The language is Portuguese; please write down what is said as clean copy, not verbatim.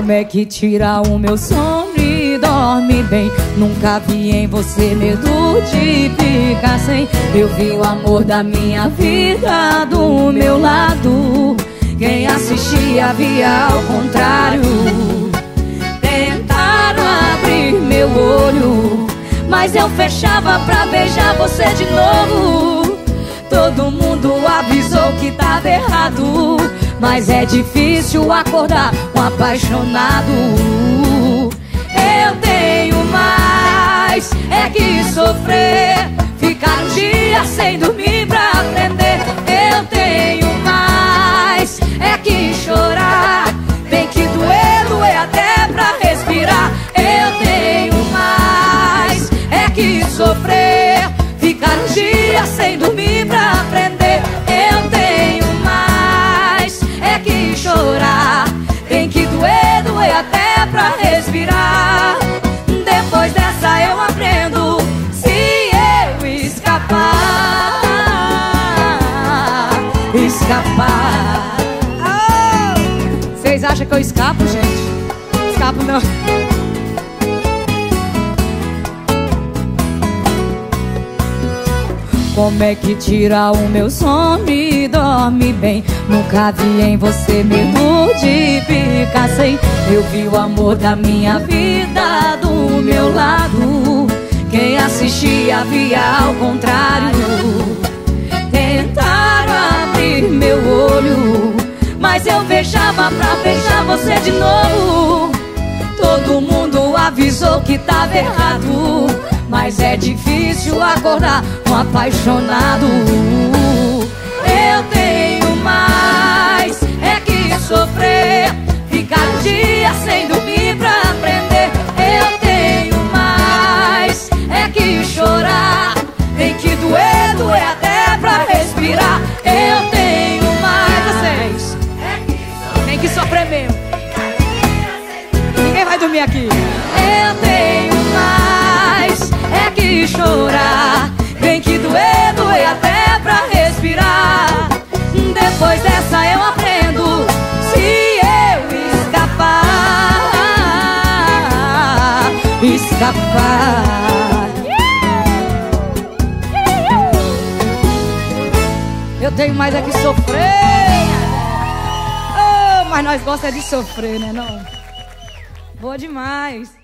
Como é que tira o meu sono e dorme bem? Nunca vi em você medo de ficar sem. Eu vi o amor da minha vida do meu lado. Quem assistia via ao contrário. Tentaram abrir meu olho, mas eu fechava pra beijar você de novo. Todo mundo avisou que tava errado, mas é difícil acordar um apaixonado. Eu tenho mais é que sofrer, ficar um dia sem dormir pra aprender. Eu tenho mais é que chorar, tem que doer, doer até pra respirar. Eu tenho mais é que sofrer, ficar um dia sem dormir pra aprender. Eu tenho mais é que chorar, tem que doer, doer até pra respirar. Depois dessa eu aprendo, se eu escapar, escapar. Vocês acham que eu escapo, gente? Escapo não. Como é que tira o meu sono e dorme bem? Nunca vi em você medo de ficar sem. Eu vi o amor da minha vida do meu lado. Quem assistia via ao contrário. Tentaram abrir meu olho, mas eu fechava pra beijar você de novo. Todo mundo avisou que tava errado, mas é difícil acordar um apaixonado. Eu tenho mais é que sofrer, ficar um dia sem dormir pra aprender. Eu tenho mais é que chorar, tem que doer, doer até pra respirar. Eu tenho mais, vocês tem que sofrer mesmo. Ninguém vai dormir aqui. Eu tenho mais é que chorar, tem que doer, doer até pra respirar. Depois dessa eu aprendo, se eu escapar, escapar. Eu tenho mais é que sofrer. Oh, mas nós gostamos de sofrer, né não? Boa demais.